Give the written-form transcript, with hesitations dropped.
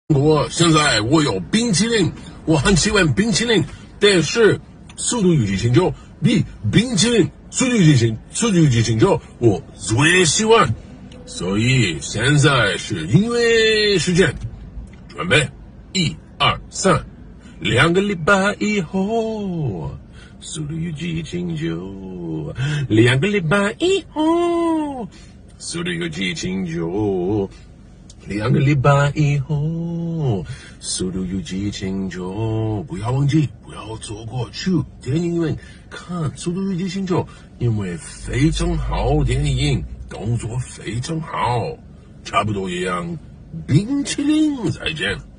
现在我有冰淇淋，我很喜欢冰淇淋，但是《速度与激情9》比冰淇淋《速度与激情9》我最喜欢，所以现在是音乐时间，准备1、2、3，2个礼拜以后，《速度与激情9》2个礼拜以后，《速度与激情9》2个礼拜以后，《速度与激情9》不要忘记，不要错过去电影院看《速度与激情9》，因为非常好电影，动作非常好，差不多一样。冰淇淋再见。